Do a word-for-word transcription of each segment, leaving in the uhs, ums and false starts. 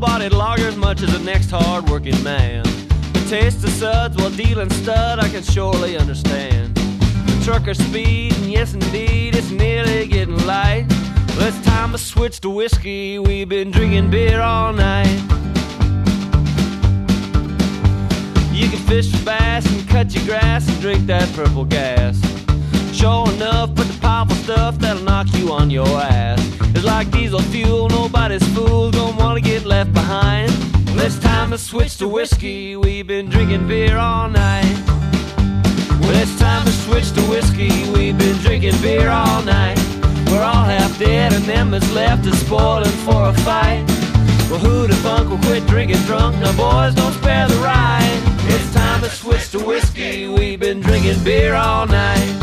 full-bodied lager as much as the next hard-working man. The taste of suds while dealing stud I can surely understand. The trucker speed, and yes indeed, it's nearly getting light. Well, it's time to switch to whiskey, we've been drinking beer all night. You can fish for bass and cut your grass and drink that purple gas. Sure enough, but the powerful stuff that'll knock you on your ass. It's like diesel fuel, nobody's fool, gonna wanna get left behind. Well, it's time to switch to whiskey, we've been drinking beer all night. Well, it's time to switch to whiskey, we've been drinking beer all night. We're all half dead and them that's left is spoiling for a fight. Well, who the funk will quit drinking drunk? Now boys, don't spare the ride. It's time to switch to whiskey, we've been drinking beer all night.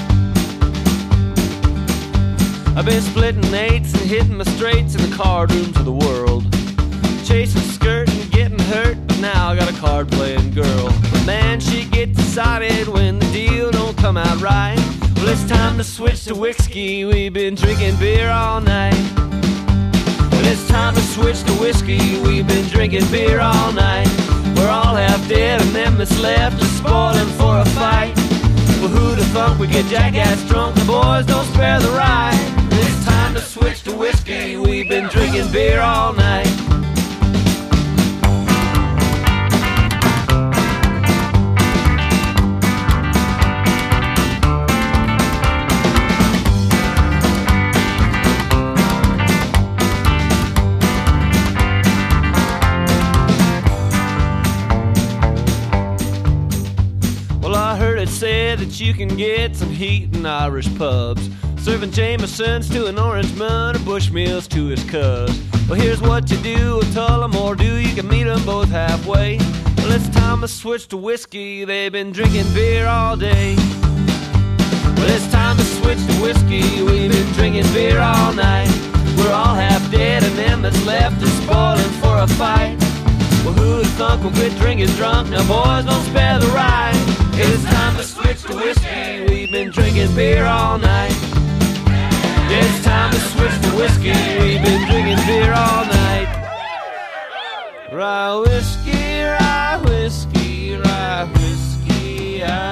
I've been splitting eights and hitting my straights in the card rooms of the world. Chasing skirt and getting hurt, but now I got a card-playing girl. But man, she gets excited when the deal don't come out right. Well, it's time to switch to whiskey, we've been drinking beer all night. Well, it's time to switch to whiskey, we've been drinking beer all night. We're all half dead and them that's left is spoiling for a fight. Well, who the funk we get jackass drunk, the boys don't spare the ride. It's time to switch to whiskey, we've been drinking beer all night. Said that you can get some heat in Irish pubs, serving Jamesons to an Orangeman or Bushmills to his cuz. Well, here's what you do with Tullamore Dew, you can meet them both halfway. Well, it's time to switch to whiskey, they've been drinking beer all day. Well, it's time to switch to whiskey, we've been drinking beer all night. We're all half dead and them that's left is spoiling for a fight. Well, who the thunk will quit drinking drunk? Now boys, don't spare the ride. It's time to switch to whiskey, we've been drinking beer all night. It's time to switch to whiskey, we've been drinking beer all night. Rye whiskey, rye whiskey, rye whiskey, I